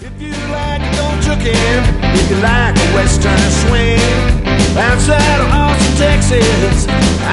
If you like a gold chicken, if you like a western swing, outside of Austin, Texas,